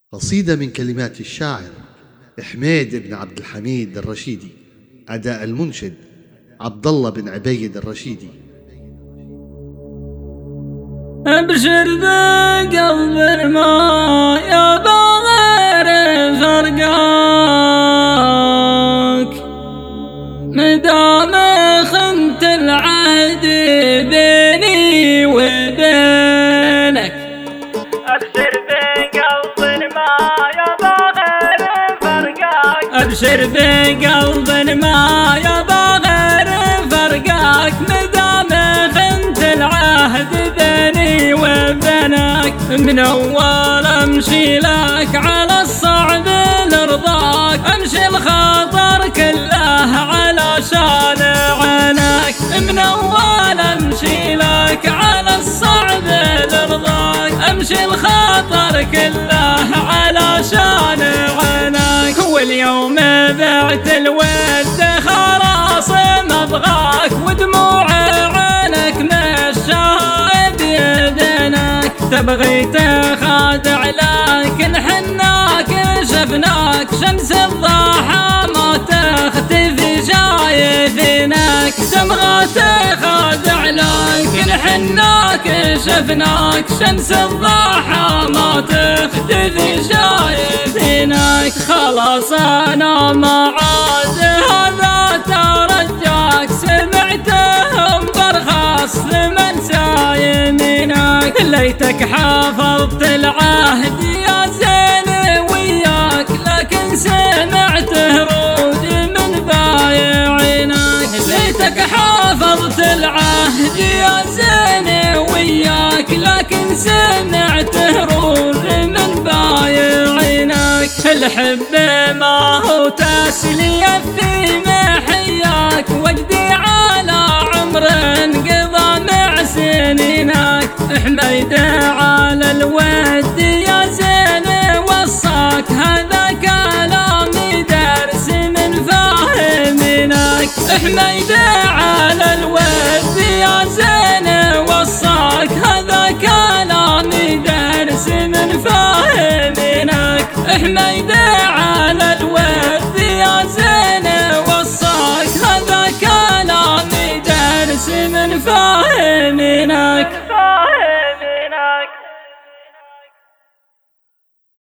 قصيدة من كلمات الشاعر حميد بن عبد الحميد الرشيدي، أداء المنشد عبد الله بن عبيد الرشيدي. أبشر بقلب الماء يا بغير فرقاك، مدام خنت العهد بيني وبينك. أبشر بقلب الماء يا بغير فرقاك، أبشر بقلب الماء يا بغير فرقاك، مدام خنت العهد بيني وبينك. من أول أمشي لك على الصعب لرضاك، أمشي الخاطر كله علشان عينك. من أول أمشي لك على الصعب لرضاك، أمشي الخاطر كله علشان عينك. واليوم بعت الود خلاص مبغاك، ودموع عينك مشاها بيدينك. تبغي تخادع لكن حناك شفناك، شمس الضحى ما تختفي شايفينك. تبغى تخادع لكن حناك شفناك، شمس الضحى ما تختفي شايفينك. خلاص أنا ما عاد هذا ترجاك، سمعتهم برخص ثمن سايمينك. ليتك حافظت العهد يا زين وياك، لكن سمعت هرود من بايعينك. ليتك حافظت العهد يا زين وياك، لكن سمعت هرود من بايعينك. الحب ما هو تسلية في محياك، وجدي على عمر انقضى مع سنينك. حميد على الود يا زين وصاك، هذا كلامي درس من فاهمينك. حميد على الود يا زين وصاك، هذا كلامي درس من فاهمينك. حميد